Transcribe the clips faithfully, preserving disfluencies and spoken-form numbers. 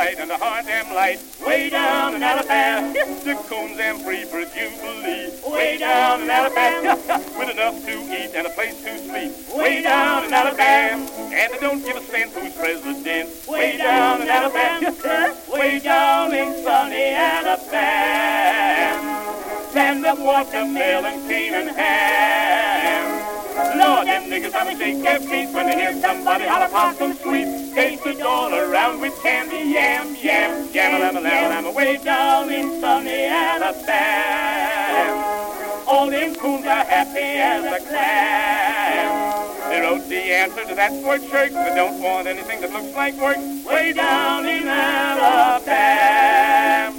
bright and the heart am light. Way down in Alabama, the coons am free for Jubilee. Way down in Alabama, with enough to eat and a place to sleep. Way down in Alabama, and they don't give a cent who's president. Way down in Alabama, way down in sunny Alabama. Land of watermelon, cane and ham. Lord, them niggas have to shake their feet when they hear somebody holler possum sweet. Taste it all around with candy, yam, yam, yam, lam, lam, lam, way down in sunny Alabama. All them coons are happy as a clam. They wrote the answer to that word shirk. They don't want anything that looks like work. Way down in Alabama.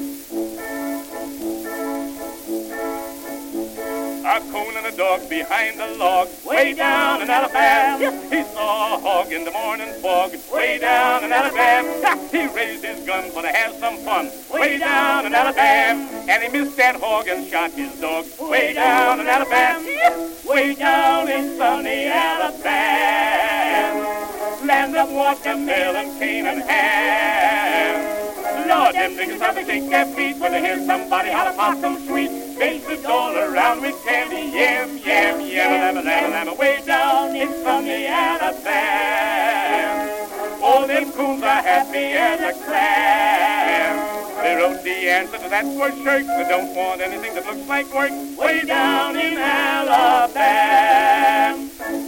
A coon and a dog behind a log, way down in Alabama. He saw a hog in the morning fog, way down in Alabama. He raised his gun for to have some fun, way down in Alabama. And he missed that hog and shot his dog, way down in Alabama. Way down in sunny Alabama. Land of watermelon, cane and ham. Lord, them niggas have to shake their feet when they hear somebody holler possum sweet. Face it all around with candy, yam, yam, yam, lam, lam, lam, way down in sunny Alabama. All them coons are happy as a clam. They wrote the answer to that word shirk. They don't want anything that looks like work. Way down in Alabama.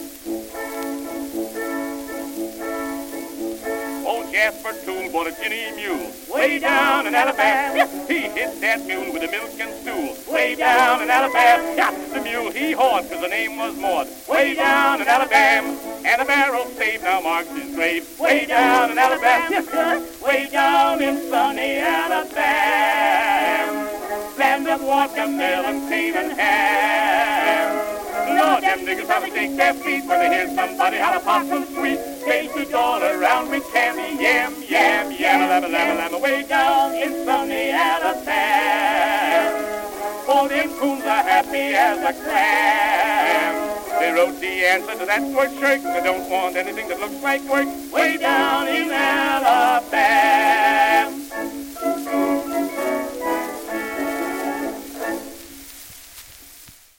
Jasper Tool bought a ginny mule, way down in Alabama. He hit that mule with a milk and stool, way down in Alabama. The mule he hauled, cause the name was Maud, way down in Alabama. And a barrel saved now marks his grave, way down in Alabama. Way down in sunny Alabama. Land of watermelon, cane and ham. Lord, them niggas have to shake their feet when they hear somebody holler possum sweet. Taste it all around with candy, yam, yam, yam, lam, lam, lam, way down in sunny Alabama. All them coons are happy as a clam. They wrote the answer to that word shirk. They don't want anything that looks like work. Way down in Alabama.